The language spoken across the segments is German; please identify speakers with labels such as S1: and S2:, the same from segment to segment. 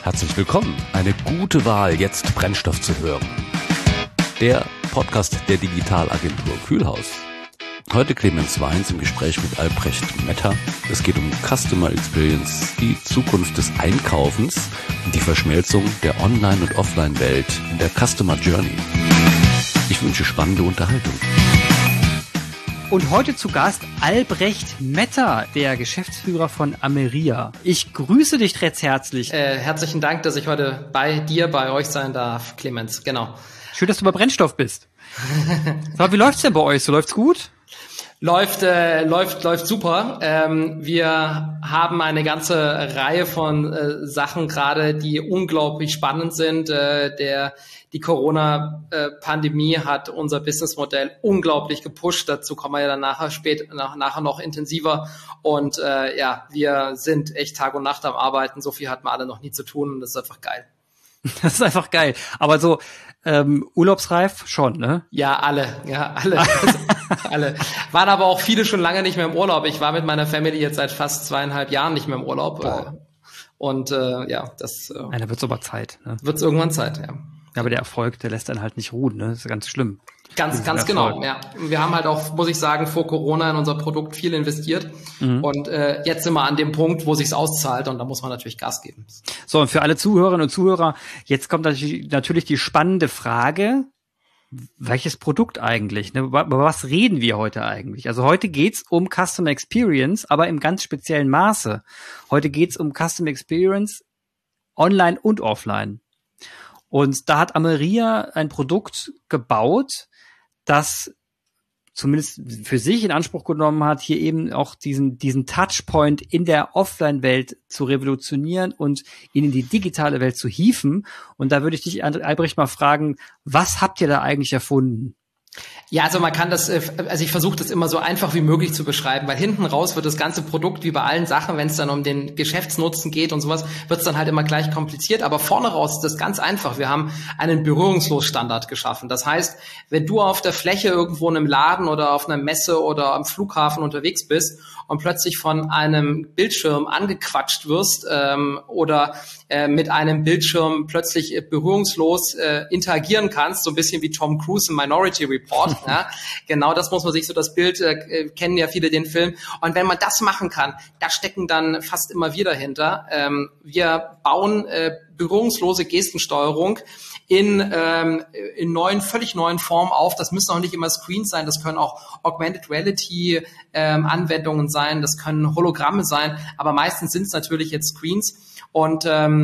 S1: Herzlich willkommen. Eine gute Wahl, jetzt Brennstoff zu hören. Der Podcast der Digitalagentur Kühlhaus. Heute Clemens Weins im Gespräch mit Albrecht Metter. Es geht um Customer Experience, die Zukunft des Einkaufens und die Verschmelzung der Online- und Offline-Welt in der Customer Journey. Ich wünsche spannende Unterhaltung.
S2: Und heute zu Gast Albrecht Metter, der Geschäftsführer von Ameria. Ich grüße dich recht herzlich.
S3: Herzlichen Dank, dass ich heute bei euch sein darf, Clemens. Genau.
S2: Schön, dass du bei Brennstoff bist. So, wie läuft's denn bei euch? So, läuft's gut?
S3: Läuft super. Wir haben eine ganze Reihe von Sachen gerade, die unglaublich spannend sind. Die Corona-Pandemie hat unser Businessmodell unglaublich gepusht. Dazu kommen wir ja dann nachher noch intensiver. Und wir sind echt Tag und Nacht am Arbeiten. So viel hatten wir alle noch nie zu tun und das ist einfach geil.
S2: Das ist einfach geil. Aber so urlaubsreif schon, ne?
S3: Ja, alle. Alle. Waren aber auch viele schon lange nicht mehr im Urlaub. Ich war mit meiner Family jetzt seit fast 2,5 Jahren nicht mehr im Urlaub. Das
S2: da wird's aber Zeit, ne?
S3: Wird's irgendwann Zeit, ja.
S2: Ja, aber der Erfolg, der lässt einen halt nicht ruhen, ne? Das ist ganz schlimm.
S3: Ganz genau, ja. Wir haben halt auch, muss ich sagen, vor Corona in unser Produkt viel investiert. Und jetzt sind wir an dem Punkt, wo sich's auszahlt und da muss man natürlich Gas geben.
S2: So, und für alle Zuhörerinnen und Zuhörer, jetzt kommt natürlich die spannende Frage, welches Produkt eigentlich? Ne? Über was reden wir heute eigentlich? Also heute geht's um Customer Experience, aber im ganz speziellen Maße. Heute geht's um Customer Experience online und offline. Und da hat Ameria ein Produkt gebaut, das zumindest für sich in Anspruch genommen hat, hier eben auch diesen Touchpoint in der Offline-Welt zu revolutionieren und ihn in die digitale Welt zu hieven. Und da würde ich dich, Albrecht, mal fragen, was habt ihr da eigentlich erfunden?
S3: Ja, also man kann das, ich versuche das immer so einfach wie möglich zu beschreiben, weil hinten raus wird das ganze Produkt, wie bei allen Sachen, wenn es dann um den Geschäftsnutzen geht und sowas, wird es dann halt immer gleich kompliziert, aber vorne raus ist das ganz einfach. Wir haben einen Berührungslos-Standard geschaffen. Das heißt, wenn du auf der Fläche irgendwo in einem Laden oder auf einer Messe oder am Flughafen unterwegs bist und plötzlich von einem Bildschirm angequatscht wirst oder mit einem Bildschirm plötzlich berührungslos interagieren kannst, so ein bisschen wie Tom Cruise im Minority Report. Ja, genau, das muss man sich so, das Bild kennen ja viele den Film. Und wenn man das machen kann, da stecken dann fast immer wir dahinter. Wir bauen berührungslose Gestensteuerung in völlig neuen Formen auf. Das müssen auch nicht immer Screens sein, das können auch Augmented Reality Anwendungen sein, das können Hologramme sein, aber meistens sind es natürlich jetzt Screens. Und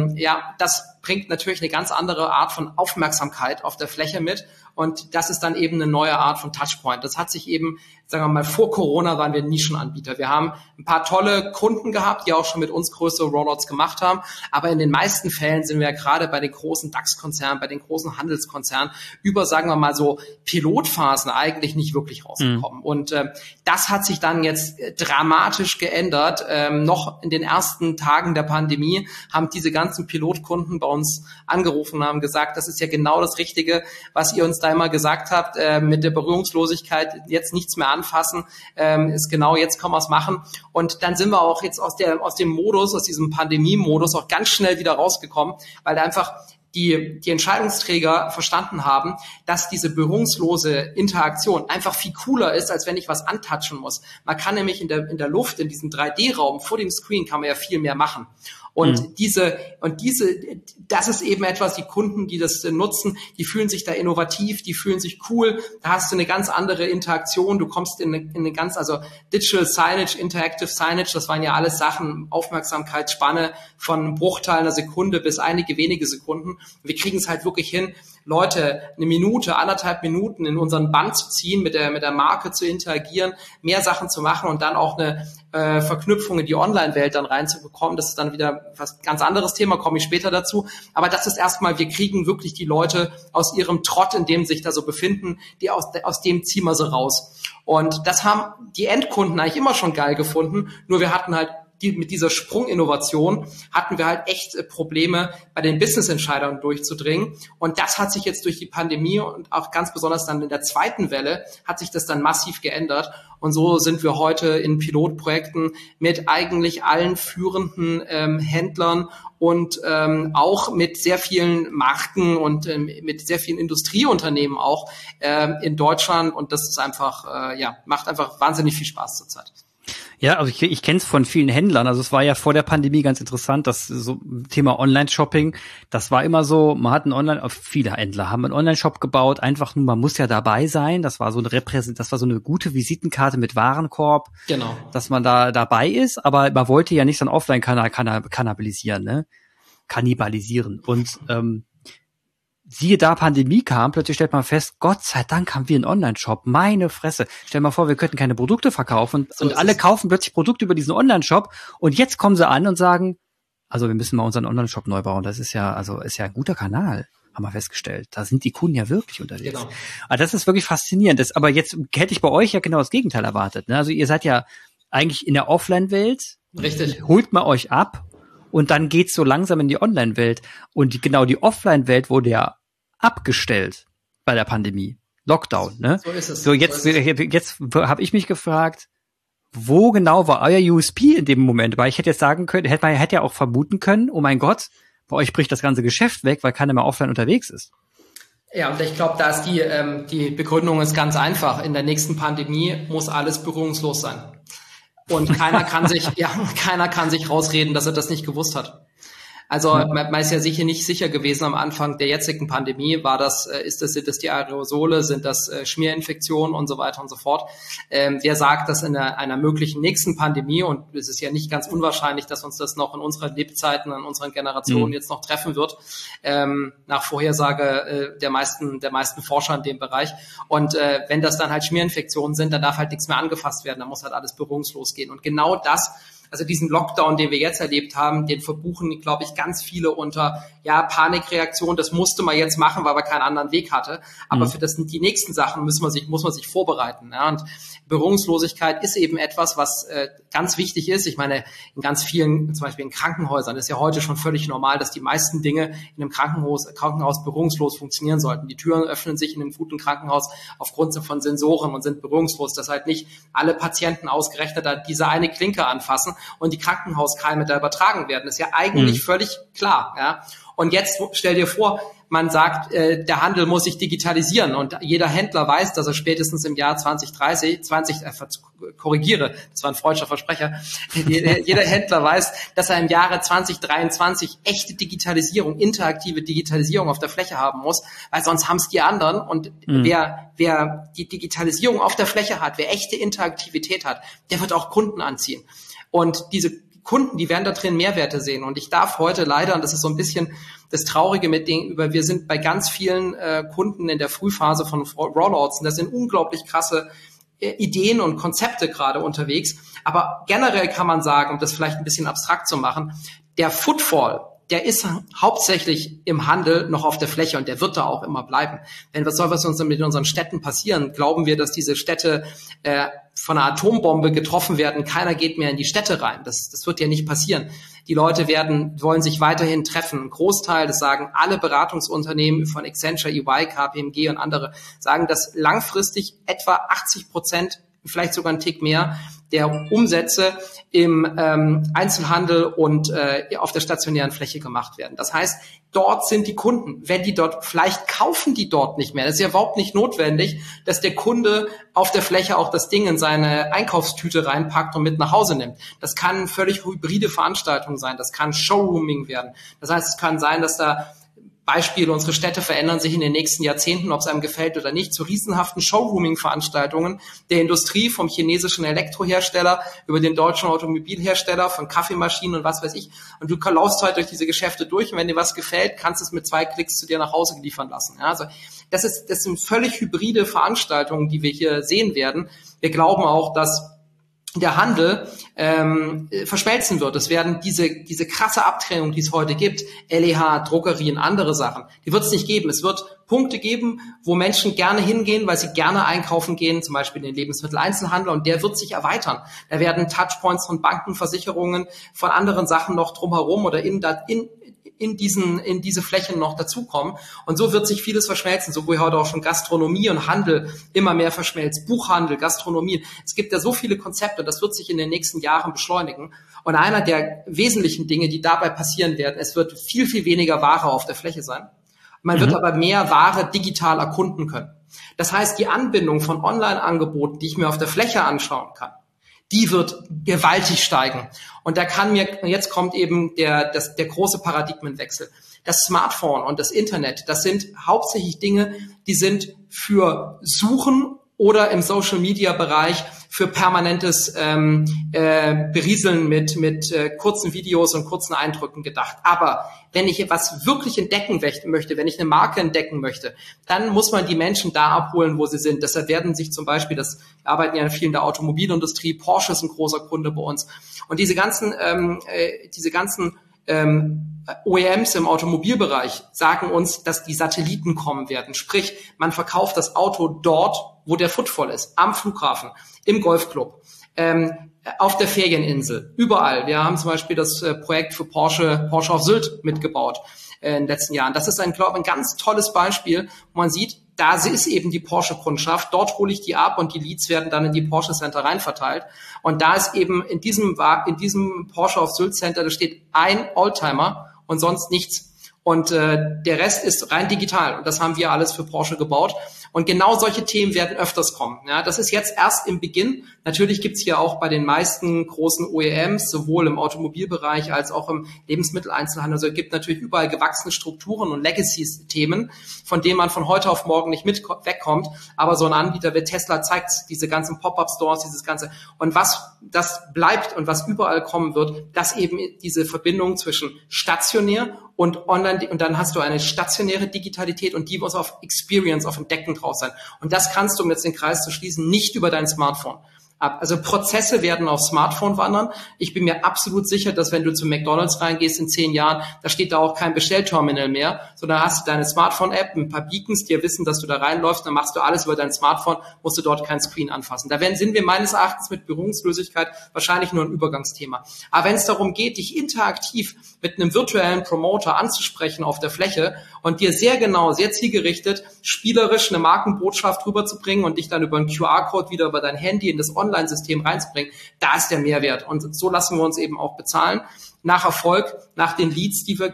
S3: das bringt natürlich eine ganz andere Art von Aufmerksamkeit auf der Fläche mit. Und das ist dann eben eine neue Art von Touchpoint. Das hat sich eben, sagen wir mal, vor Corona waren wir Nischenanbieter. Wir haben ein paar tolle Kunden gehabt, die auch schon mit uns größere Rollouts gemacht haben. Aber in den meisten Fällen sind wir ja gerade bei den großen DAX-Konzernen, bei den großen Handelskonzernen über, sagen wir mal so, Pilotphasen eigentlich nicht wirklich rausgekommen. Und das hat sich dann jetzt dramatisch geändert. Noch in den ersten Tagen der Pandemie haben diese ganzen Pilotkunden bei uns angerufen und haben gesagt, das ist ja genau das Richtige, was ihr uns da immer gesagt habt, mit der Berührungslosigkeit jetzt nichts mehr anfassen, ist genau, jetzt können wir es machen. Und dann sind wir auch jetzt aus dem Modus, aus diesem Pandemie-Modus auch ganz schnell wieder rausgekommen, weil da einfach die Entscheidungsträger verstanden haben, dass diese berührungslose Interaktion einfach viel cooler ist, als wenn ich was antatschen muss. Man kann nämlich in der Luft, in diesem 3D-Raum vor dem Screen kann man ja viel mehr machen. Und das ist eben etwas, die Kunden, die das nutzen, die fühlen sich da innovativ, die fühlen sich cool, da hast du eine ganz andere Interaktion, du kommst in eine ganz, also Digital Signage, Interactive Signage, das waren ja alles Sachen, Aufmerksamkeitsspanne von einem Bruchteil einer Sekunde bis einige wenige Sekunden. Wir kriegen es halt wirklich hin, Leute eine Minute, 1,5 Minuten in unseren Bann zu ziehen, mit der Marke zu interagieren, mehr Sachen zu machen und dann auch eine Verknüpfung in die Online-Welt dann reinzubekommen. Das ist dann wieder was ganz anderes Thema, komme ich später dazu. Aber das ist erstmal, wir kriegen wirklich die Leute aus ihrem Trott, in dem sie sich da so befinden, die aus dem ziehen wir sie raus. Und das haben die Endkunden eigentlich immer schon geil gefunden, nur wir hatten halt mit dieser Sprunginnovation hatten wir halt echt Probleme, bei den Business-Entscheidern durchzudringen. Und das hat sich jetzt durch die Pandemie und auch ganz besonders dann in der zweiten Welle hat sich das dann massiv geändert. Und so sind wir heute in Pilotprojekten mit eigentlich allen führenden Händlern und auch mit sehr vielen Marken und mit sehr vielen Industrieunternehmen auch in Deutschland. Und das ist einfach, macht einfach wahnsinnig viel Spaß zurzeit.
S2: Ja, also ich kenne es von vielen Händlern. Also es war ja vor der Pandemie ganz interessant, dass so Thema Online-Shopping, das war immer so, man hat viele Händler haben einen Online-Shop gebaut, einfach nur, man muss ja dabei sein. Das war so eine gute Visitenkarte mit Warenkorb,
S3: genau,
S2: dass man da dabei ist, aber man wollte ja nicht so einen Offline-Kanal kannibalisieren, ne? Kannibalisieren. Und siehe da, Pandemie kam, plötzlich stellt man fest, Gott sei Dank haben wir einen Online-Shop. Meine Fresse. Stell mal vor, wir könnten keine Produkte verkaufen und alle kaufen plötzlich Produkte über diesen Online-Shop und jetzt kommen sie an und sagen, also wir müssen mal unseren Online-Shop neu bauen. Das ist ja ein guter Kanal, haben wir festgestellt. Da sind die Kunden ja wirklich unterwegs.
S3: Genau.
S2: Aber das ist wirklich faszinierend. Aber jetzt hätte ich bei euch ja genau das Gegenteil erwartet. Ne? Also ihr seid ja eigentlich in der Offline-Welt.
S3: Richtig.
S2: Holt man euch ab und dann geht's so langsam in die Online-Welt. Und die Offline-Welt wurde ja abgestellt bei der Pandemie. Lockdown, ne?
S3: So ist es.
S2: So, jetzt habe ich mich gefragt, wo genau war euer USP in dem Moment? Weil ich hätte jetzt sagen können, hätte ja auch vermuten können, oh mein Gott, bei euch bricht das ganze Geschäft weg, weil keiner mehr offline unterwegs ist.
S3: Ja, und ich glaube, da ist die Begründung ist ganz einfach. In der nächsten Pandemie muss alles berührungslos sein. Und keiner kann sich rausreden, dass er das nicht gewusst hat. Also man ist ja sicher nicht sicher gewesen am Anfang der jetzigen Pandemie, sind das die Aerosole, sind das Schmierinfektionen und so weiter und so fort. Wer sagt, dass in einer möglichen nächsten Pandemie, und es ist ja nicht ganz unwahrscheinlich, dass uns das noch in unseren Lebzeiten, in unseren Generationen jetzt noch treffen wird, nach Vorhersage der meisten Forscher in dem Bereich. Und wenn das dann halt Schmierinfektionen sind, dann darf halt nichts mehr angefasst werden, dann muss halt alles berührungslos gehen. Und genau das, also diesen Lockdown, den wir jetzt erlebt haben, den verbuchen, glaube ich, ganz viele unter Panikreaktion. Das musste man jetzt machen, weil man keinen anderen Weg hatte. Aber für die nächsten Sachen muss man sich vorbereiten. Ja? Und Berührungslosigkeit ist eben etwas, was ganz wichtig ist. Ich meine, in ganz vielen, zum Beispiel in Krankenhäusern, ist ja heute schon völlig normal, dass die meisten Dinge in einem Krankenhaus berührungslos funktionieren sollten. Die Türen öffnen sich in einem guten Krankenhaus aufgrund von Sensoren und sind berührungslos, dass halt nicht alle Patienten ausgerechnet diese eine Klinke anfassen und die Krankenhauskeime da übertragen werden. Das ist ja eigentlich völlig klar. Ja? Und jetzt stell dir vor, man sagt, der Handel muss sich digitalisieren und jeder Händler weiß, dass er spätestens im Jahr 2030, korrigiere, das war ein freudscher Versprecher, jeder Händler weiß, dass er im Jahre 2023 echte Digitalisierung, interaktive Digitalisierung auf der Fläche haben muss, weil sonst haben es die anderen und wer die Digitalisierung auf der Fläche hat, wer echte Interaktivität hat, der wird auch Kunden anziehen. Und diese Kunden, die werden da drin Mehrwerte sehen. Und ich darf heute leider, und das ist so ein bisschen das Traurige wir sind bei ganz vielen Kunden in der Frühphase von Rollouts, und das sind unglaublich krasse Ideen und Konzepte gerade unterwegs. Aber generell kann man sagen, um das vielleicht ein bisschen abstrakt zu machen, der Footfall, der ist hauptsächlich im Handel noch auf der Fläche und der wird da auch immer bleiben. Denn was uns mit unseren Städten passieren? Glauben wir, dass diese Städte von einer Atombombe getroffen werden? Keiner geht mehr in die Städte rein. Das wird ja nicht passieren. Die Leute wollen sich weiterhin treffen. Ein Großteil, das sagen alle Beratungsunternehmen von Accenture, EY, KPMG und andere, sagen, dass langfristig etwa 80%, vielleicht sogar ein Tick mehr, der Umsätze im Einzelhandel und auf der stationären Fläche gemacht werden. Das heißt, dort sind die Kunden. Wenn die dort, vielleicht kaufen die dort nicht mehr. Das ist ja überhaupt nicht notwendig, dass der Kunde auf der Fläche auch das Ding in seine Einkaufstüte reinpackt und mit nach Hause nimmt. Das kann völlig hybride Veranstaltung sein. Das kann Showrooming werden. Das heißt, es kann sein, dass da Beispiele, unsere Städte verändern sich in den nächsten Jahrzehnten, ob es einem gefällt oder nicht, zu riesenhaften Showrooming-Veranstaltungen der Industrie, vom chinesischen Elektrohersteller über den deutschen Automobilhersteller, von Kaffeemaschinen und was weiß ich. Und du laufst halt durch diese Geschäfte durch und wenn dir was gefällt, kannst du es mit 2 Klicks zu dir nach Hause liefern lassen. Ja, also das sind völlig hybride Veranstaltungen, die wir hier sehen werden. Wir glauben auch, dass der Handel verschmelzen wird. Es werden diese krasse Abtrennung, die es heute gibt, LEH, Drogerien, andere Sachen, die wird es nicht geben. Es wird Punkte geben, wo Menschen gerne hingehen, weil sie gerne einkaufen gehen, zum Beispiel in den Lebensmitteleinzelhandel, und der wird sich erweitern. Da werden Touchpoints von Banken, Versicherungen, von anderen Sachen noch drumherum oder in diese Flächen noch dazukommen. Und so wird sich vieles verschmelzen, so wie heute auch schon Gastronomie und Handel immer mehr verschmelzt. Buchhandel, Gastronomie. Es gibt ja so viele Konzepte, das wird sich in den nächsten Jahren beschleunigen. Und einer der wesentlichen Dinge, die dabei passieren werden, es wird viel, viel weniger Ware auf der Fläche sein. Man wird aber mehr Ware digital erkunden können. Das heißt, die Anbindung von Online-Angeboten, die ich mir auf der Fläche anschauen kann, die wird gewaltig steigen. Und jetzt kommt eben der große Paradigmenwechsel. Das Smartphone und das Internet, das sind hauptsächlich Dinge, die sind für Suchen oder im Social-Media-Bereich für permanentes Berieseln mit kurzen Videos und kurzen Eindrücken gedacht. Aber wenn ich etwas wirklich entdecken möchte, wenn ich eine Marke entdecken möchte, dann muss man die Menschen da abholen, wo sie sind. Deshalb werden sich zum Beispiel, wir arbeiten ja viel in der Automobilindustrie, Porsche ist ein großer Kunde bei uns. Und diese ganzen OEMs im Automobilbereich sagen uns, dass die Satelliten kommen werden. Sprich, man verkauft das Auto dort, wo der Footfall ist. Am Flughafen, im Golfclub, auf der Ferieninsel, überall. Wir haben zum Beispiel das Projekt für Porsche auf Sylt mitgebaut in den letzten Jahren. Das ist ein ganz tolles Beispiel, wo man sieht, da ist eben die Porsche-Kundschaft. Dort hole ich die ab und die Leads werden dann in die Porsche Center rein verteilt. Und da ist eben in diesem Porsche auf Sylt Center, da steht ein Oldtimer und sonst nichts. Und der Rest ist rein digital. Und das haben wir alles für Porsche gebaut. Und genau solche Themen werden öfters kommen. Ja, das ist jetzt erst im Beginn. Natürlich gibt's hier auch bei den meisten großen OEMs, sowohl im Automobilbereich als auch im Lebensmitteleinzelhandel, also es gibt natürlich überall gewachsene Strukturen und Legacy-Themen, von denen man von heute auf morgen nicht wegkommt. Aber so ein Anbieter wie Tesla zeigt diese ganzen Pop-up-Stores, dieses Ganze. Und was das bleibt und was überall kommen wird, dass eben diese Verbindung zwischen stationär und online, und dann hast du eine stationäre Digitalität und die muss auf Experience, auf Entdecken drauf sein. Und das kannst du, um jetzt den Kreis zu schließen, nicht über dein Smartphone. Also Prozesse werden aufs Smartphone wandern. Ich bin mir absolut sicher, dass wenn du zu McDonald's reingehst in 10 Jahren, da steht da auch kein Bestellterminal mehr, sondern hast du deine Smartphone-App, ein paar Beacons, die ja wissen, dass du da reinläufst, dann machst du alles über dein Smartphone, musst du dort kein Screen anfassen. Sind wir meines Erachtens mit Berührungslosigkeit wahrscheinlich nur ein Übergangsthema. Aber wenn es darum geht, dich interaktiv mit einem virtuellen Promoter anzusprechen auf der Fläche und dir sehr genau, sehr zielgerichtet, spielerisch eine Markenbotschaft rüberzubringen und dich dann über einen QR-Code wieder über dein Handy in das Online-System reinzubringen, da ist der Mehrwert. Und so lassen wir uns eben auch bezahlen. Nach Erfolg, nach den Leads, die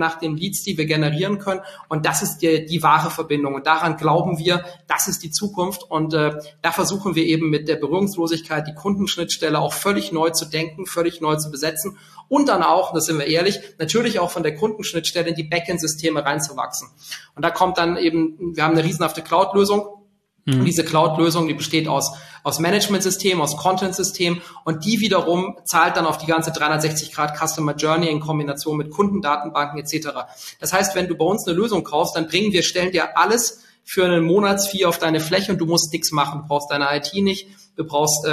S3: wir generieren können. Und das ist die wahre Verbindung. Und daran glauben wir, das ist die Zukunft. Und da versuchen wir eben mit der Berührungslosigkeit die Kundenschnittstelle auch völlig neu zu denken, völlig neu zu besetzen. Und dann auch, das sind wir ehrlich, natürlich auch von der Kundenschnittstelle in die Backend-Systeme reinzuwachsen. Und da kommt dann eben, wir haben eine riesenhafte Cloud-Lösung. Und diese Cloud-Lösung, die besteht aus Management-Systemen, aus Content-Systemen und die wiederum zahlt dann auf die ganze 360° Customer Journey in Kombination mit Kundendatenbanken etc. Das heißt, wenn du bei uns eine Lösung kaufst, dann stellen dir alles für einen Monatsfee auf deine Fläche und du musst nichts machen. Du brauchst deine IT nicht, du brauchst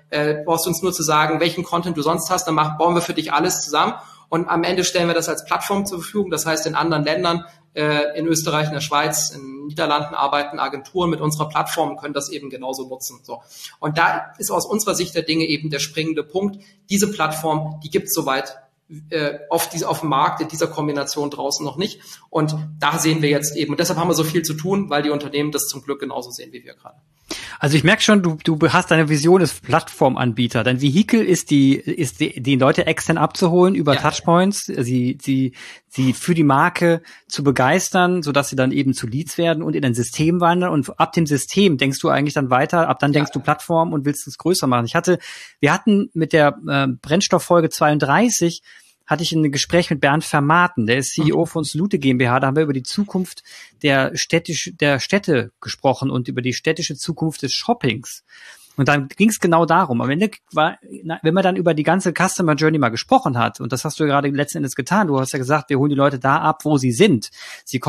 S3: uns nur zu sagen, welchen Content du sonst hast, dann bauen wir für dich alles zusammen. Und am Ende stellen wir das als Plattform zur Verfügung. Das heißt, in anderen Ländern, in Österreich, in der Schweiz, in den Niederlanden arbeiten Agenturen mit unserer Plattform und können das eben genauso nutzen. So. Und da ist aus unserer Sicht der Dinge eben der springende Punkt. Diese Plattform, die gibt es soweit auf dem Markt in dieser Kombination draußen noch nicht. Und da sehen wir jetzt eben, und deshalb haben wir so viel zu tun, weil die Unternehmen das zum Glück genauso sehen wie wir gerade.
S2: Also ich merke schon, du hast deine Vision des Plattformanbieter. Dein Vehikel ist die Leute extern abzuholen über Touchpoints, sie für die Marke zu begeistern, sodass sie dann eben zu Leads werden und in ein System wandern. Und ab dem System denkst du eigentlich dann weiter, ab dann denkst du Plattform und willst es größer machen. Wir hatten mit der Brennstofffolge 32 hatte ich ein Gespräch mit Bernd Vermaten, der ist CEO von Salute GmbH, da haben wir über die Zukunft der Städte gesprochen und über die städtische Zukunft des Shoppings. Und dann ging es genau darum. Am Ende wenn man dann über die ganze Customer Journey mal gesprochen hat, und das hast du ja gerade letzten Endes getan, du hast ja gesagt, wir holen die Leute da ab, wo sie sind. Sie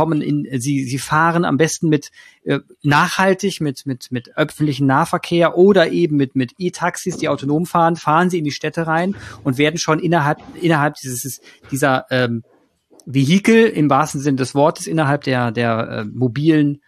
S2: fahren am besten mit nachhaltig, mit öffentlichen Nahverkehr oder eben mit E-Taxis, die autonom fahren sie in die Städte rein und werden schon innerhalb dieser Vehikel im wahrsten Sinne des Wortes, innerhalb der mobilen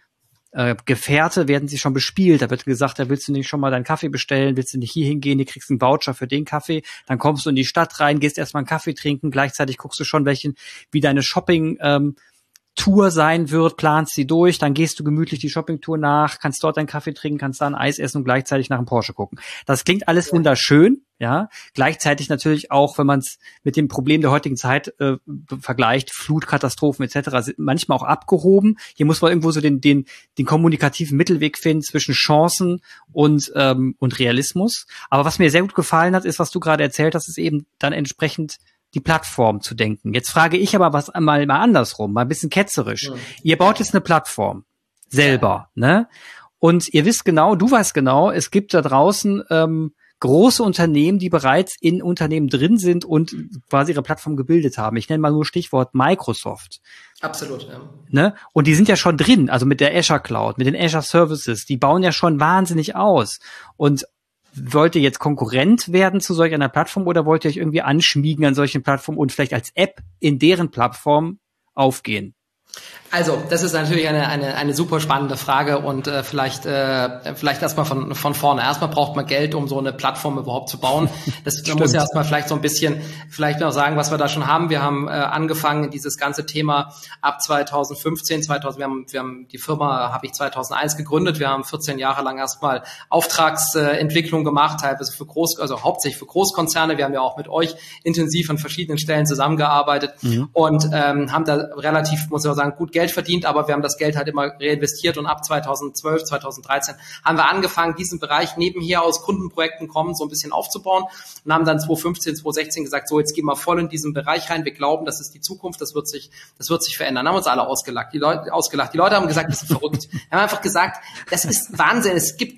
S2: Gefährte werden sie schon bespielt. Da wird gesagt, da willst du nicht schon mal deinen Kaffee bestellen, willst du nicht hier hingehen, du kriegst einen Voucher für den Kaffee, dann kommst du in die Stadt rein, gehst erstmal einen Kaffee trinken, gleichzeitig guckst du schon, wie deine Shopping-Tour sein wird, planst sie durch, dann gehst du gemütlich die Shopping-Tour nach, kannst dort deinen Kaffee trinken, kannst da ein Eis essen und gleichzeitig nach einem Porsche gucken. Das klingt alles wunderschön, ja. Gleichzeitig natürlich auch, wenn man es mit dem Problem der heutigen Zeit vergleicht, Flutkatastrophen etc., sind manchmal auch abgehoben. Hier muss man irgendwo so den kommunikativen Mittelweg finden zwischen Chancen und Realismus. Aber was mir sehr gut gefallen hat, ist, was du gerade erzählt hast, ist eben dann entsprechend die Plattform zu denken. Jetzt frage ich aber mal andersrum, mal ein bisschen ketzerisch. Ja. Ihr baut jetzt eine Plattform selber, ne? Und du weißt genau, es gibt da draußen große Unternehmen, die bereits in Unternehmen drin sind und quasi ihre Plattform gebildet haben. Ich nenne mal nur Stichwort Microsoft.
S3: Absolut, ja.
S2: Ne? Und die sind ja schon drin, also mit der Azure Cloud, mit den Azure Services, die bauen ja schon wahnsinnig aus. Und wollt ihr jetzt Konkurrent werden zu solch einer Plattform oder wollt ihr euch irgendwie anschmiegen an solchen Plattformen und vielleicht als App in deren Plattform aufgehen?
S3: Also, das ist natürlich eine super spannende Frage und vielleicht erstmal von vorne. Erstmal braucht man Geld, um so eine Plattform überhaupt zu bauen. Man muss ja erstmal vielleicht so ein bisschen noch sagen, was wir da schon haben. Wir haben angefangen, dieses ganze Thema ab 2015, wir haben die Firma habe ich 2001 gegründet. Wir haben 14 Jahre lang erstmal Auftragsentwicklung gemacht, teilweise hauptsächlich für Großkonzerne. Wir haben ja auch mit euch intensiv an verschiedenen Stellen zusammengearbeitet und haben da relativ, muss ich auch sagen, gut Geld verdient, aber wir haben das Geld halt immer reinvestiert und ab 2012, 2013 haben wir angefangen, diesen Bereich nebenher aus Kundenprojekten kommen, so ein bisschen aufzubauen und haben dann 2015, 2016 gesagt, so jetzt gehen wir voll in diesen Bereich rein, wir glauben, das ist die Zukunft, das wird sich verändern. Haben uns alle ausgelacht. Die Leute haben gesagt, das ist verrückt. Wir haben einfach gesagt, das ist Wahnsinn.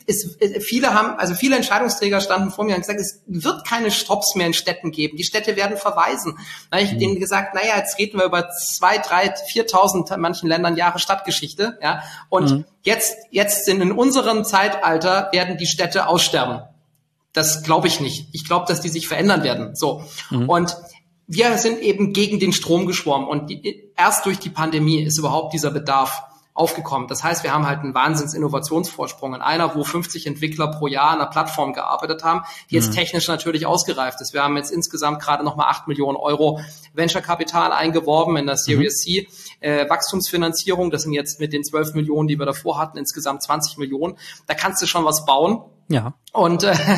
S3: Viele Entscheidungsträger standen vor mir und haben gesagt, es wird keine Stops mehr in Städten geben. Die Städte werden verwaisen. Dann habe ich denen gesagt, jetzt reden wir über 2.000, 3.000, 4.000 in manchen Ländern Jahre Stadtgeschichte, ja. Und jetzt in unserem Zeitalter werden die Städte aussterben. Das glaube ich nicht. Ich glaube, dass die sich verändern werden. So. Und wir sind eben gegen den Strom geschwommen und erst durch die Pandemie ist überhaupt dieser Bedarf aufgekommen. Das heißt, wir haben halt einen Wahnsinns-Innovationsvorsprung in einer, wo 50 Entwickler pro Jahr an einer Plattform gearbeitet haben, die jetzt technisch natürlich ausgereift ist. Wir haben jetzt insgesamt gerade nochmal 8 Millionen Euro Venture-Kapital eingeworben in der Series C, Wachstumsfinanzierung. Das sind jetzt mit den 12 Millionen, die wir davor hatten, insgesamt 20 Millionen. Da kannst du schon was bauen.
S2: Ja.
S3: Und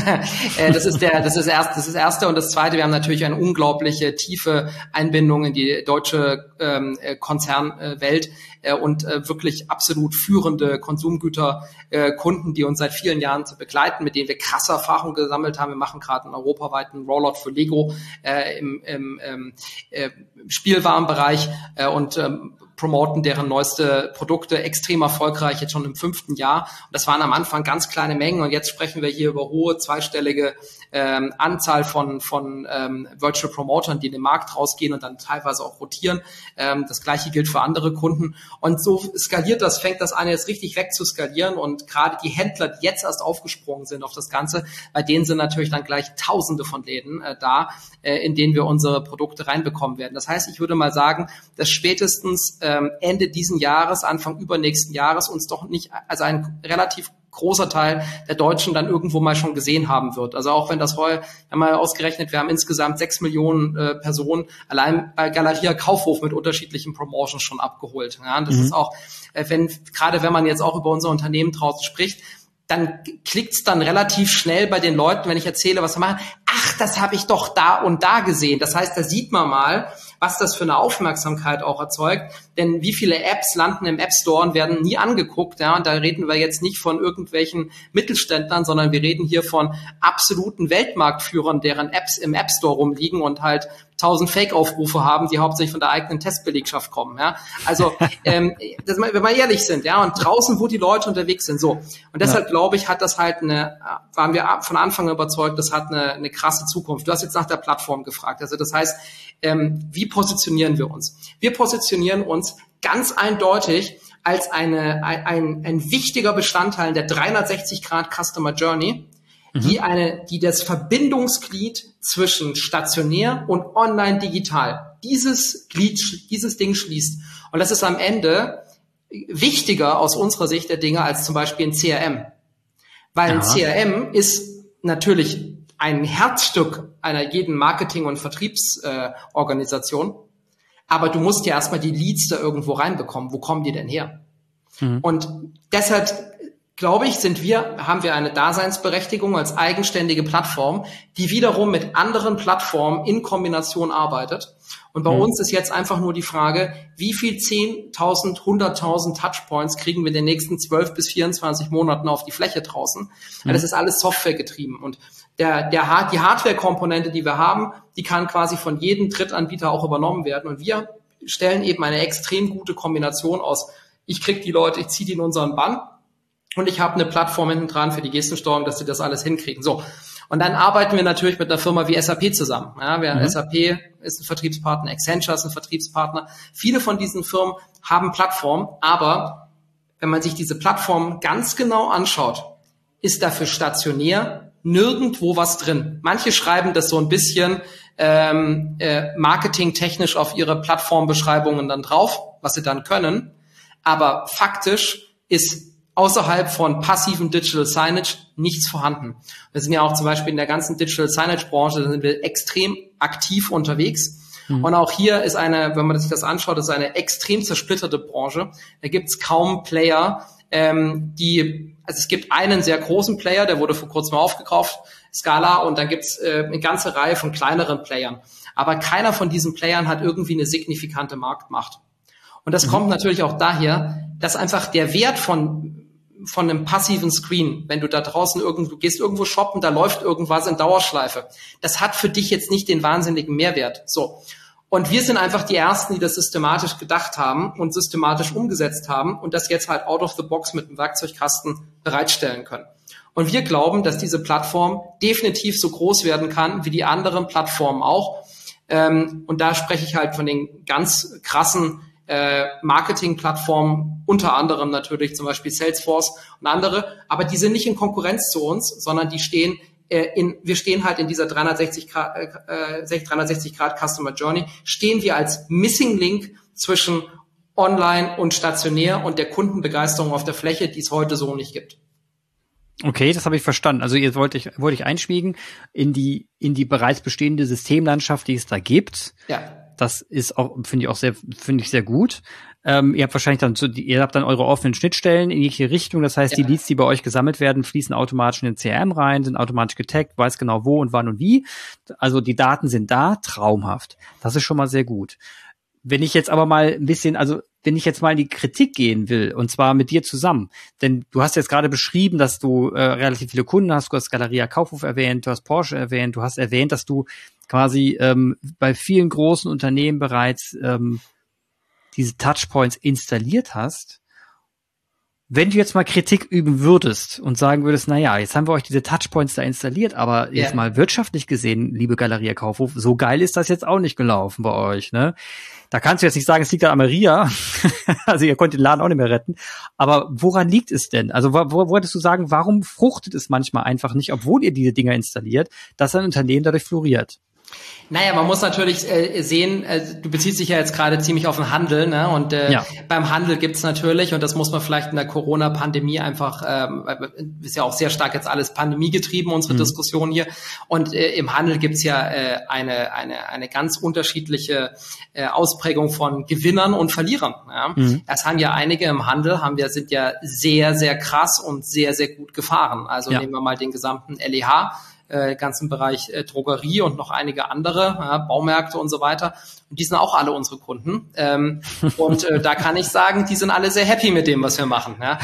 S3: das ist das erste und das zweite. Wir haben natürlich eine unglaubliche tiefe Einbindung in die deutsche Konzernwelt und wirklich absolut führende Konsumgüterkunden, die uns seit vielen Jahren zu begleiten, mit denen wir krasse Erfahrungen gesammelt haben. Wir machen gerade einen europaweiten Rollout für Lego im Spielwarenbereich und promoten deren neueste Produkte extrem erfolgreich, jetzt schon im 5. Jahr. Und das waren am Anfang ganz kleine Mengen und jetzt sprechen wir hier über hohe zweistellige Anzahl von Virtual Promotern, die in den Markt rausgehen und dann teilweise auch rotieren. Das Gleiche gilt für andere Kunden. Und so fängt das an, jetzt richtig weg zu skalieren. Und gerade die Händler, die jetzt erst aufgesprungen sind auf das Ganze, bei denen sind natürlich dann gleich Tausende von Läden in denen wir unsere Produkte reinbekommen werden. Das heißt, ich würde mal sagen, dass spätestens Ende diesen Jahres, Anfang übernächsten Jahres uns doch nicht, also ein relativ großer Teil der Deutschen dann irgendwo mal schon gesehen haben wird. Also auch wenn das wir haben mal ausgerechnet, wir haben insgesamt 6 Millionen Personen allein bei Galeria Kaufhof mit unterschiedlichen Promotions schon abgeholt. Ja, das ist auch, wenn man jetzt auch über unser Unternehmen draußen spricht, dann klickt's dann relativ schnell bei den Leuten, wenn ich erzähle, was wir machen. Ach, das habe ich doch da und da gesehen. Das heißt, da sieht man mal, was das für eine Aufmerksamkeit auch erzeugt. Denn wie viele Apps landen im App Store und werden nie angeguckt. Ja, und da reden wir jetzt nicht von irgendwelchen Mittelständlern, sondern wir reden hier von absoluten Weltmarktführern, deren Apps im App Store rumliegen und halt 1000 Fake-Aufrufe haben, die hauptsächlich von der eigenen Testbelegschaft kommen. Ja? Also wenn wir ehrlich sind, ja, und draußen, wo die Leute unterwegs sind, so. Und deshalb glaube ich, hat das halt waren wir von Anfang an überzeugt, das hat eine krasse Zukunft. Du hast jetzt nach der Plattform gefragt. Also das heißt, wie positionieren wir uns? Wir positionieren uns ganz eindeutig als ein wichtiger Bestandteil der 360° Customer Journey, die das Verbindungsglied zwischen stationär und online digital, dieses Ding schließt. Und das ist am Ende wichtiger aus unserer Sicht der Dinge als zum Beispiel ein CRM. Weil ein CRM ist natürlich ein Herzstück einer jeden Marketing- und Vertriebsorganisation. Aber du musst ja erstmal die Leads da irgendwo reinbekommen. Wo kommen die denn her? Und deshalb, glaube ich, haben wir eine Daseinsberechtigung als eigenständige Plattform, die wiederum mit anderen Plattformen in Kombination arbeitet. Und bei uns ist jetzt einfach nur die Frage, wie viel 10.000, 100.000 Touchpoints kriegen wir in den nächsten 12 bis 24 Monaten auf die Fläche draußen? Weil das ist alles Software getrieben. Und die Hardware-Komponente, die wir haben, die kann quasi von jedem Drittanbieter auch übernommen werden. Und wir stellen eben eine extrem gute Kombination aus. Ich krieg die Leute, ich ziehe die in unseren Bann und ich habe eine Plattform hinten dran für die Gestensteuerung, dass sie das alles hinkriegen. So. Und dann arbeiten wir natürlich mit einer Firma wie SAP zusammen. Ja, SAP ist ein Vertriebspartner, Accenture ist ein Vertriebspartner. Viele von diesen Firmen haben Plattformen, aber wenn man sich diese Plattform ganz genau anschaut, ist dafür stationär nirgendwo was drin. Manche schreiben das so ein bisschen marketingtechnisch auf ihre Plattformbeschreibungen dann drauf, was sie dann können. Aber faktisch ist außerhalb von passivem Digital Signage nichts vorhanden. Wir sind ja auch zum Beispiel in der ganzen Digital Signage Branche, da sind wir extrem aktiv unterwegs. Und auch hier ist wenn man sich das anschaut, ist eine extrem zersplitterte Branche. Da gibt es kaum Player, also es gibt einen sehr großen Player, der wurde vor kurzem aufgekauft, Scala, und dann gibt's eine ganze Reihe von kleineren Playern. Aber keiner von diesen Playern hat irgendwie eine signifikante Marktmacht. Und das kommt natürlich auch daher, dass einfach der Wert von einem passiven Screen, wenn du da draußen du gehst irgendwo shoppen, da läuft irgendwas in Dauerschleife. Das hat für dich jetzt nicht den wahnsinnigen Mehrwert. So. Und wir sind einfach die Ersten, die das systematisch gedacht haben und systematisch umgesetzt haben und das jetzt halt out of the box mit einem Werkzeugkasten bereitstellen können. Und wir glauben, dass diese Plattform definitiv so groß werden kann wie die anderen Plattformen auch. Und da spreche ich halt von den ganz krassen Marketing-Plattformen, unter anderem natürlich zum Beispiel Salesforce und andere, aber die sind nicht in Konkurrenz zu uns, sondern wir stehen halt in dieser 360° Customer Journey, stehen wir als Missing Link zwischen Online und Stationär und der Kundenbegeisterung auf der Fläche, die es heute so nicht gibt.
S2: Okay, das habe ich verstanden. Also ihr wollte ich einschmiegen in die bereits bestehende Systemlandschaft, die es da gibt.
S3: Ja.
S2: Das ist auch, finde ich sehr gut. Ihr habt wahrscheinlich ihr habt dann eure offenen Schnittstellen in jegliche Richtung. Das heißt, die Leads, die bei euch gesammelt werden, fließen automatisch in den CRM rein, sind automatisch getaggt, weiß genau wo und wann und wie. Also die Daten sind da, traumhaft. Das ist schon mal sehr gut. Wenn ich jetzt aber mal ein bisschen, wenn ich jetzt mal in die Kritik gehen will, und zwar mit dir zusammen, denn du hast jetzt gerade beschrieben, dass du relativ viele Kunden hast, du hast Galeria Kaufhof erwähnt, du hast Porsche erwähnt, du hast erwähnt, dass du quasi bei vielen großen Unternehmen bereits diese Touchpoints installiert hast. Wenn du jetzt mal Kritik üben würdest und sagen würdest, naja, jetzt haben wir euch diese Touchpoints da installiert, aber jetzt mal wirtschaftlich gesehen, liebe Galeria Kaufhof, so geil ist das jetzt auch nicht gelaufen bei euch, ne? Da kannst du jetzt nicht sagen, es liegt an Maria, also ihr könnt den Laden auch nicht mehr retten, aber woran liegt es denn? Also wo würdest du sagen, warum fruchtet es manchmal einfach nicht, obwohl ihr diese Dinger installiert, dass ein Unternehmen dadurch floriert?
S3: Naja, man muss natürlich sehen, du beziehst dich ja jetzt gerade ziemlich auf den Handel, ne? Und beim Handel gibt's natürlich, und das muss man vielleicht in der Corona-Pandemie einfach, ist ja auch sehr stark jetzt alles pandemiegetrieben, unsere Diskussion hier. Und im Handel gibt's ja eine ganz unterschiedliche Ausprägung von Gewinnern und Verlierern. Ja? Das haben ja einige im Handel, sind ja sehr, sehr krass und sehr, sehr gut gefahren. Also nehmen wir mal den gesamten LEH, ganzen Bereich Drogerie und noch einige andere, Baumärkte und so weiter. Und die sind auch alle unsere Kunden. Und da kann ich sagen, die sind alle sehr happy mit dem, was wir machen. Ja?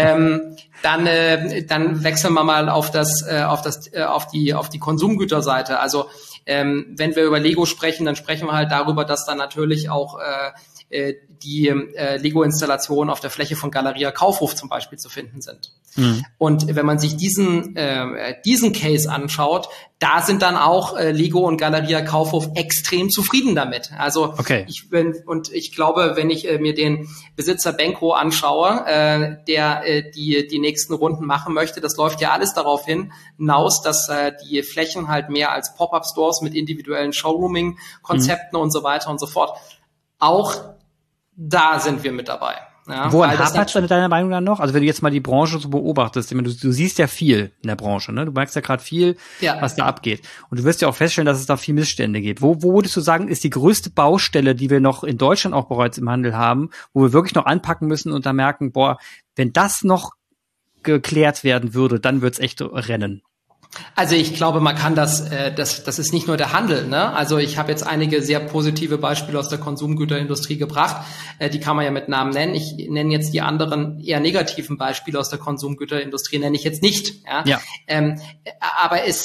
S3: Dann wechseln wir mal auf die Konsumgüterseite. Also wenn wir über Lego sprechen, dann sprechen wir halt darüber, dass dann natürlich auch die Lego-Installationen auf der Fläche von Galeria Kaufhof zum Beispiel zu finden sind. Mhm. Und wenn man sich diesen Case anschaut, da sind dann auch Lego und Galeria Kaufhof extrem zufrieden damit. Also ich glaube, wenn ich mir den Besitzer Benko anschaue, der die nächsten Runden machen möchte, das läuft ja alles darauf hinaus, dass die Flächen halt mehr als Pop-up-Stores mit individuellen Showrooming-Konzepten und so weiter und so fort. Auch da sind wir mit dabei. Ja,
S2: woran hapert es deiner Meinung nach noch? Also wenn du jetzt mal die Branche so beobachtest, du siehst ja viel in der Branche, ne? Du merkst ja gerade viel, was da abgeht. Und du wirst ja auch feststellen, dass es da viel Missstände gibt. Wo würdest du sagen, ist die größte Baustelle, die wir noch in Deutschland auch bereits im Handel haben, wo wir wirklich noch anpacken müssen und da merken, wenn das noch geklärt werden würde, dann wird's echt rennen.
S3: Also ich glaube, man kann das ist nicht nur der Handel, ne? Also ich habe jetzt einige sehr positive Beispiele aus der Konsumgüterindustrie gebracht, die kann man ja mit Namen nennen. Ich nenne jetzt die anderen eher negativen Beispiele aus der Konsumgüterindustrie, nenne ich jetzt nicht. Ja. Aber es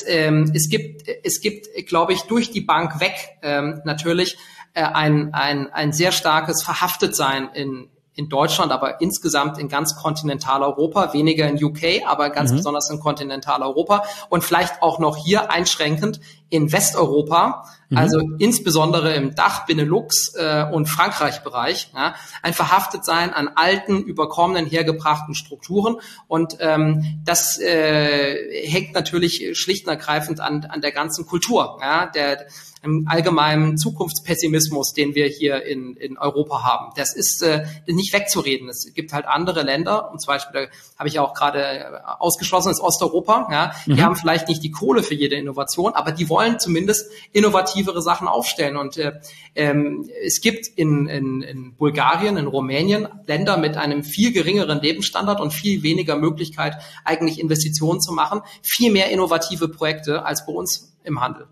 S3: gibt, glaube ich, durch die Bank weg natürlich ein sehr starkes Verhaftetsein in Deutschland, aber insgesamt in ganz Kontinentaleuropa, weniger in UK, aber ganz besonders in Kontinentaleuropa und vielleicht auch noch hier einschränkend in Westeuropa, also insbesondere im Dach, Benelux und Frankreich-Bereich, ja, ein Verhaftetsein an alten, überkommenen, hergebrachten Strukturen und das hängt natürlich schlicht und ergreifend an der ganzen Kultur, ja, der allgemeinen Zukunftspessimismus, den wir hier in Europa haben. Das ist nicht wegzureden. Es gibt halt andere Länder, und zum Beispiel, da habe ich ja auch gerade ausgeschlossen, ist Osteuropa. Ja, die haben vielleicht nicht die Kohle für jede Innovation, aber die wollen zumindest innovativere Sachen aufstellen. Und es gibt in Bulgarien, in Rumänien Länder mit einem viel geringeren Lebensstandard und viel weniger Möglichkeit, eigentlich Investitionen zu machen, viel mehr innovative Projekte als bei uns im Handel.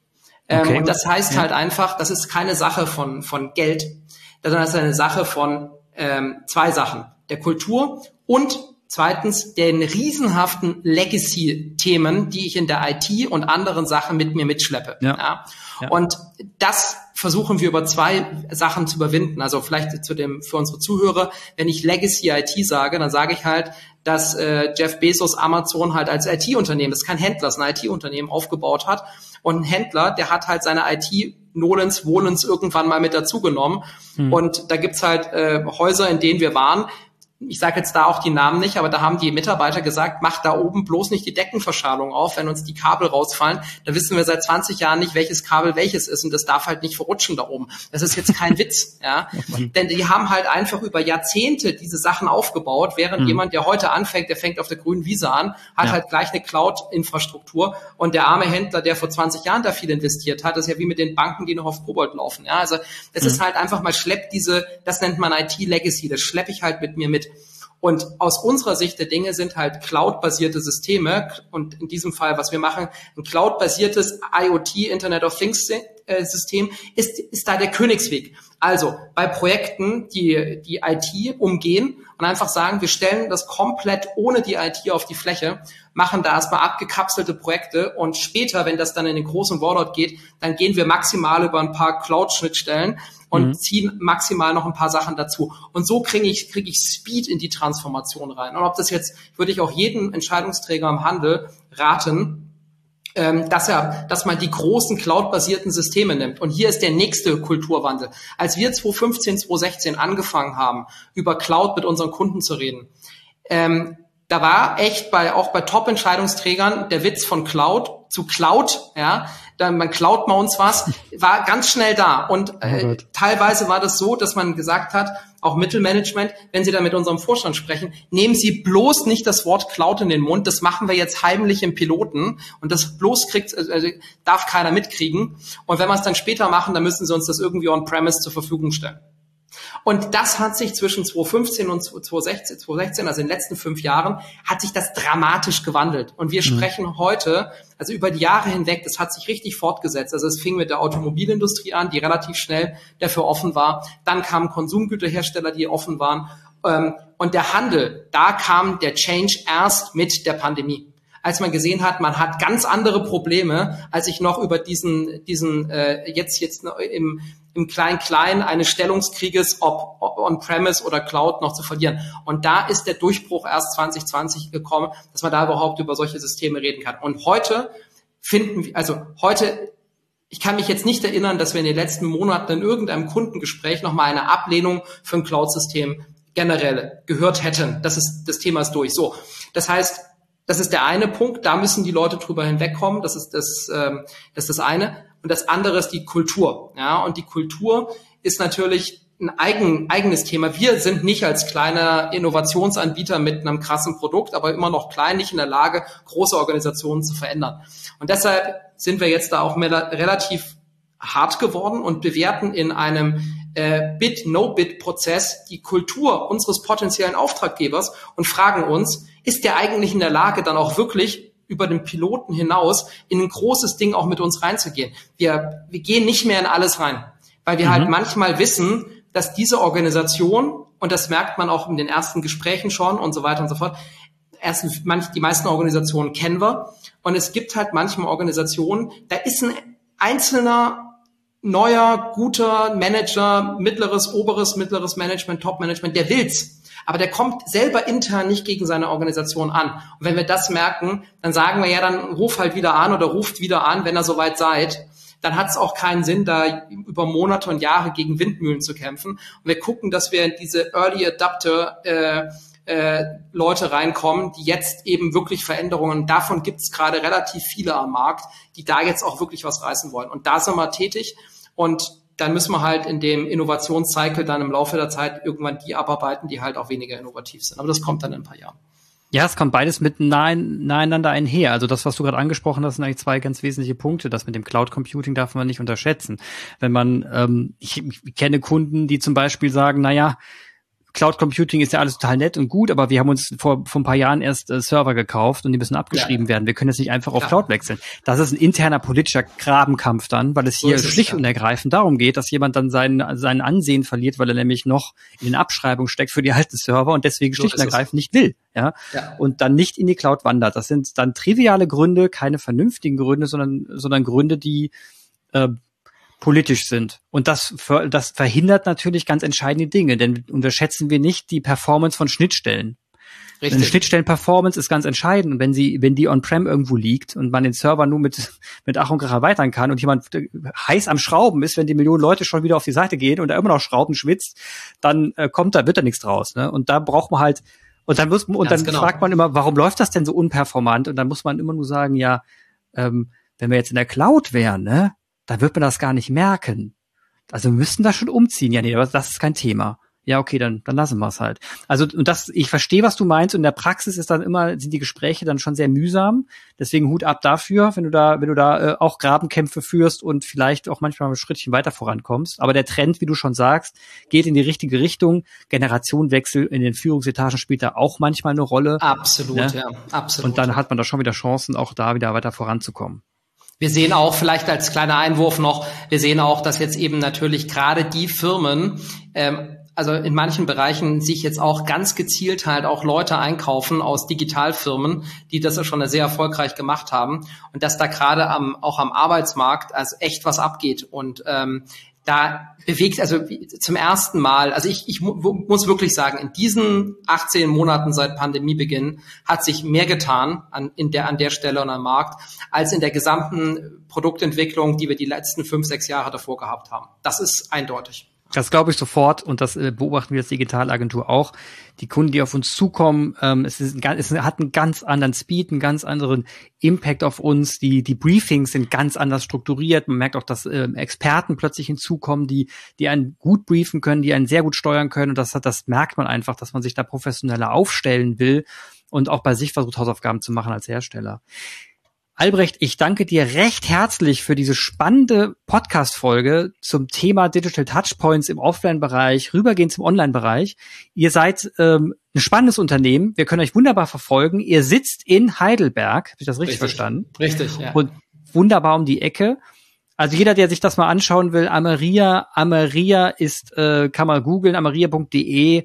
S3: Und das heißt halt einfach, das ist keine Sache von Geld, sondern das ist eine Sache von zwei Sachen. Der Kultur und zweitens den riesenhaften Legacy-Themen, die ich in der IT und anderen Sachen mit mir mitschleppe. Ja. Und das versuchen wir über zwei Sachen zu überwinden. Also vielleicht für unsere Zuhörer, wenn ich Legacy IT sage, dann sage ich halt, dass Jeff Bezos Amazon halt als IT-Unternehmen, das ist kein Händler, das ist ein IT-Unternehmen aufgebaut hat. Und ein Händler, der hat halt seine IT nolens, wohlens irgendwann mal mit dazugenommen. Und da gibt's halt Häuser, in denen wir waren. Ich sage jetzt da auch die Namen nicht, aber da haben die Mitarbeiter gesagt, macht da oben bloß nicht die Deckenverschalung auf, wenn uns die Kabel rausfallen. Da wissen wir seit 20 Jahren nicht, welches Kabel welches ist und das darf halt nicht verrutschen da oben. Das ist jetzt kein Witz, ja. Denn die haben halt einfach über Jahrzehnte diese Sachen aufgebaut, während jemand, der heute anfängt, der fängt auf der grünen Wiese an, hat halt gleich eine Cloud-Infrastruktur und der arme Händler, der vor 20 Jahren da viel investiert hat, ist ja wie mit den Banken, die noch auf Kobold laufen, ja. Also es ist halt einfach mal das nennt man IT-Legacy, das schleppe ich halt mit mir mit. Und aus unserer Sicht der Dinge sind halt Cloud-basierte Systeme und in diesem Fall, was wir machen, ein Cloud-basiertes IoT, Internet of Things System, ist da der Königsweg. Also bei Projekten, die IT umgehen und einfach sagen, wir stellen das komplett ohne die IT auf die Fläche, machen da erstmal abgekapselte Projekte und später, wenn das dann in den großen Rollout geht, dann gehen wir maximal über ein paar Cloud-Schnittstellen und ziehen maximal noch ein paar Sachen dazu. Und so kriege ich Speed in die Transformation rein. Und ob das jetzt, würde ich auch jedem Entscheidungsträger im Handel raten, dass man die großen Cloud-basierten Systeme nimmt. Und hier ist der nächste Kulturwandel. Als wir 2015, 2016 angefangen haben, über Cloud mit unseren Kunden zu reden, da war echt auch bei Top-Entscheidungsträgern der Witz von Cloud zu Cloud, ja, dann man klaut mal uns was, war ganz schnell da. Und teilweise war das so, dass man gesagt hat, auch Mittelmanagement, wenn Sie da mit unserem Vorstand sprechen, nehmen Sie bloß nicht das Wort Cloud in den Mund, das machen wir jetzt heimlich im Piloten und das bloß darf keiner mitkriegen. Und wenn wir es dann später machen, dann müssen Sie uns das irgendwie on-premise zur Verfügung stellen. Und das hat sich zwischen 2015 und 2016, also in den letzten 5 Jahren, hat sich das dramatisch gewandelt. Und wir sprechen heute, also über die Jahre hinweg, das hat sich richtig fortgesetzt. Also es fing mit der Automobilindustrie an, die relativ schnell dafür offen war. Dann kamen Konsumgüterhersteller, die offen waren. Und der Handel, da kam der Change erst mit der Pandemie. als man gesehen hat, man hat ganz andere Probleme, als sich noch über diesen jetzt im Klein-Klein eines Stellungskrieges, ob On-Premise oder Cloud, noch zu verlieren. Und da ist der Durchbruch erst 2020 gekommen, dass man da überhaupt über solche Systeme reden kann. Und heute ich kann mich jetzt nicht erinnern, dass wir in den letzten Monaten in irgendeinem Kundengespräch nochmal eine Ablehnung für ein Cloud-System generell gehört hätten. Das Thema ist durch. So. Das heißt, das ist der eine Punkt, da müssen die Leute drüber hinwegkommen, das ist das eine. Und das andere ist die Kultur. Ja, und die Kultur ist natürlich ein eigenes Thema. Wir sind nicht als kleiner Innovationsanbieter mit einem krassen Produkt, aber immer noch klein, nicht in der Lage, große Organisationen zu verändern. Und deshalb sind wir jetzt da auch relativ hart geworden und bewerten in einem Bid-No-Bid-Prozess die Kultur unseres potenziellen Auftraggebers und fragen uns, ist der eigentlich in der Lage, dann auch wirklich über den Piloten hinaus in ein großes Ding auch mit uns reinzugehen? Wir gehen nicht mehr in alles rein, weil wir halt manchmal wissen, dass diese Organisation, und das merkt man auch in den ersten Gesprächen schon und so weiter und so fort, die meisten Organisationen kennen wir, und es gibt halt manchmal Organisationen, da ist ein einzelner, neuer, guter Manager, mittleres Management, Top-Management, der will's. Aber der kommt selber intern nicht gegen seine Organisation an. Und wenn wir das merken, dann sagen wir ja, dann ruf halt wieder an oder ruft wieder an, wenn ihr soweit seid. Dann hat es auch keinen Sinn, da über Monate und Jahre gegen Windmühlen zu kämpfen. Und wir gucken, dass wir in diese Early Adapter Leute reinkommen, die jetzt eben wirklich Veränderungen, davon gibt es gerade relativ viele am Markt, die da jetzt auch wirklich was reißen wollen. Und da sind wir tätig, und dann müssen wir halt in dem Innovationscycle dann im Laufe der Zeit irgendwann die abarbeiten, die halt auch weniger innovativ sind. Aber das kommt dann in ein paar Jahren.
S2: Ja, es kommt beides naheinander einher. Also das, was du gerade angesprochen hast, sind eigentlich zwei ganz wesentliche Punkte. Das mit dem Cloud Computing darf man nicht unterschätzen. Wenn man, ich kenne Kunden, die zum Beispiel sagen, naja, Cloud Computing ist ja alles total nett und gut, aber wir haben uns vor ein paar Jahren erst Server gekauft und die müssen abgeschrieben werden. Wir können jetzt nicht einfach auf Cloud wechseln. Das ist ein interner politischer Grabenkampf dann, weil es hier schlicht und ergreifend darum geht, dass jemand dann sein Ansehen verliert, weil er nämlich noch in den Abschreibungen steckt für die alten Server und deswegen schlicht und ergreifend nicht will. Ja? Und dann nicht in die Cloud wandert. Das sind dann triviale Gründe, keine vernünftigen Gründe, sondern Gründe, die politisch sind. Und das verhindert natürlich ganz entscheidende Dinge, denn unterschätzen wir nicht die Performance von Schnittstellen. Richtig. Eine Schnittstellen-Performance ist ganz entscheidend. Und wenn die On-Prem irgendwo liegt und man den Server nur mit Ach und Krach erweitern kann und jemand heiß am Schrauben ist, wenn die Millionen Leute schon wieder auf die Seite gehen und da immer noch Schrauben schwitzt, dann wird da nichts draus. Ne? Und da braucht man halt, und dann fragt man immer, warum läuft das denn so unperformant? Und dann muss man immer nur sagen, ja, wenn wir jetzt in der Cloud wären, ne, da wird man das gar nicht merken. Also wir müssten da schon umziehen. Ja, nee, aber das ist kein Thema. Ja, okay, dann lassen wir es halt. Also, und ich verstehe, was du meinst. Und in der Praxis sind die Gespräche dann schon sehr mühsam. Deswegen Hut ab dafür, wenn du da auch Grabenkämpfe führst und vielleicht auch manchmal ein Schrittchen weiter vorankommst. Aber der Trend, wie du schon sagst, geht in die richtige Richtung. Generationenwechsel in den Führungsetagen spielt da auch manchmal eine Rolle.
S3: Absolut,
S2: ne?
S3: Ja, absolut.
S2: Und dann hat man da schon wieder Chancen, auch da wieder weiter voranzukommen.
S3: Wir sehen auch, vielleicht als kleiner Einwurf noch, wir sehen auch, dass jetzt eben natürlich gerade die Firmen, also in manchen Bereichen sich jetzt auch ganz gezielt halt auch Leute einkaufen aus Digitalfirmen, die das ja schon sehr erfolgreich gemacht haben, und dass da gerade auch am Arbeitsmarkt also echt was abgeht. Und da bewegt, also zum ersten Mal, also ich muss wirklich sagen, in diesen 18 Monaten seit Pandemiebeginn hat sich mehr getan an der Stelle und am Markt, als in der gesamten Produktentwicklung, die wir die letzten 5, 6 Jahre davor gehabt haben. Das ist eindeutig.
S2: Das glaube ich sofort, und das beobachten wir als Digitalagentur auch. Die Kunden, die auf uns zukommen, es hat einen ganz anderen Speed, einen ganz anderen Impact auf uns. Die Briefings sind ganz anders strukturiert. Man merkt auch, dass Experten plötzlich hinzukommen, die einen gut briefen können, die einen sehr gut steuern können. Und das merkt man einfach, dass man sich da professioneller aufstellen will und auch bei sich versucht, Hausaufgaben zu machen als Hersteller. Albrecht, ich danke dir recht herzlich für diese spannende Podcast-Folge zum Thema Digital Touchpoints im Offline-Bereich, rübergehend zum Online-Bereich. Ihr seid ein spannendes Unternehmen. Wir können euch wunderbar verfolgen. Ihr sitzt in Heidelberg. Habe ich das richtig verstanden?
S3: Richtig, ja.
S2: Und wunderbar um die Ecke. Also jeder, der sich das mal anschauen will, Ameria ist, kann man googeln, ameria.de.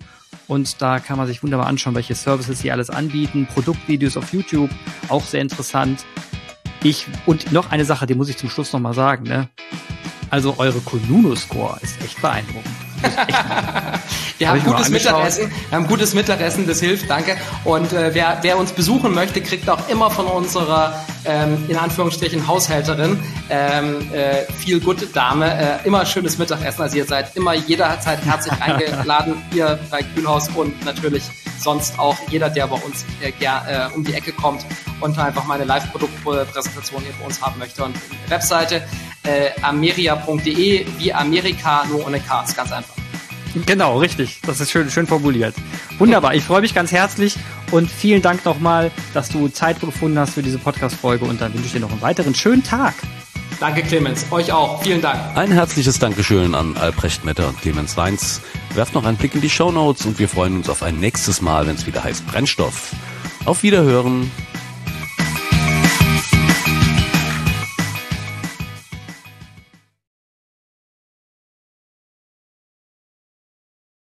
S2: Und da kann man sich wunderbar anschauen, welche Services sie alles anbieten. Produktvideos auf YouTube, auch sehr interessant. Und noch eine Sache, die muss ich zum Schluss nochmal sagen, ne? Also eure Kununu-Score ist echt beeindruckend.
S3: Wir haben gutes Mittagessen, das hilft, danke. Und wer uns besuchen möchte, kriegt auch immer von unserer, in Anführungsstrichen, Haushälterin, viel gute Dame, immer schönes Mittagessen. Also ihr seid immer jederzeit herzlich eingeladen hier bei Kühlhaus und natürlich sonst auch jeder, der bei uns um die Ecke kommt und einfach mal eine Live-Produktpräsentation hier bei uns haben möchte. Und Webseite ameria.de, wie Amerika, nur ohne K, ist ganz einfach.
S2: Genau, richtig. Das ist schön formuliert. Wunderbar. Ich freue mich ganz herzlich und vielen Dank nochmal, dass du Zeit gefunden hast für diese Podcast-Folge und dann wünsche ich dir noch einen weiteren schönen Tag.
S3: Danke, Clemens. Euch auch. Vielen Dank.
S1: Ein herzliches Dankeschön an Albrecht Metter und Clemens Weins. Werft noch einen Blick in die Shownotes und wir freuen uns auf ein nächstes Mal, wenn es wieder heißt Brennstoff. Auf Wiederhören.